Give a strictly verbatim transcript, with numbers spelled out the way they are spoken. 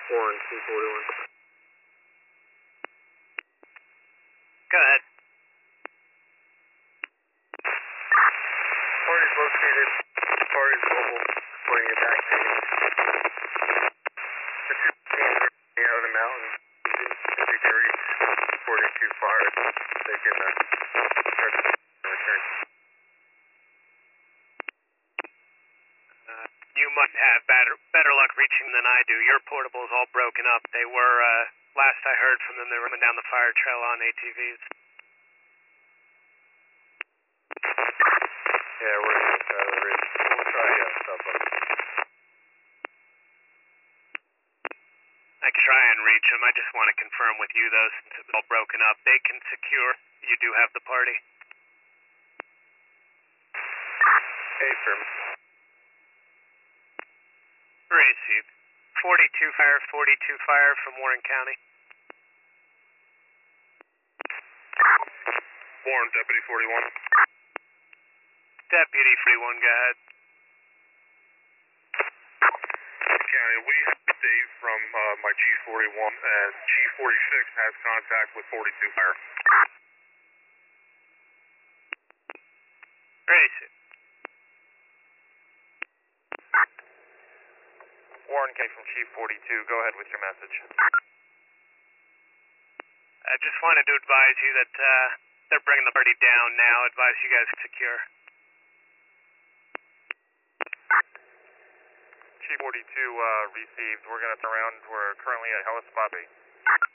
Warren, T forty-one. Go ahead. Party's located. Party's mobile. Putting it back to you. The two teams are out of the mountain. If you can reach forty-two fire, they can uh, start to return. Uh, you might have better, better luck reaching than I do. Your portable's all broken up. They were, uh, last I heard from them, they were coming down the fire trail on A T Vs. Yeah, we're on the side of the ridge. We'll try uh, stuff up. I can try and reach them. I just want to confirm with you, though, since it's all broken up. They can secure. You do have the party. Hey, firm. Received. forty-two fire, forty-two fire from Warren County. Warren, Deputy forty-one. Deputy forty-one, go ahead. County, we have Dave from uh, my Chief forty-one, and Chief forty-six has contact with forty-two fire. Received. Warren County from Chief forty-two, go ahead with your message. I just wanted to advise you that uh, they're bringing the party down now. Advise you guys to secure. Chief forty-two uh, received. We're going to turn around. We're currently at Hellas Spot B.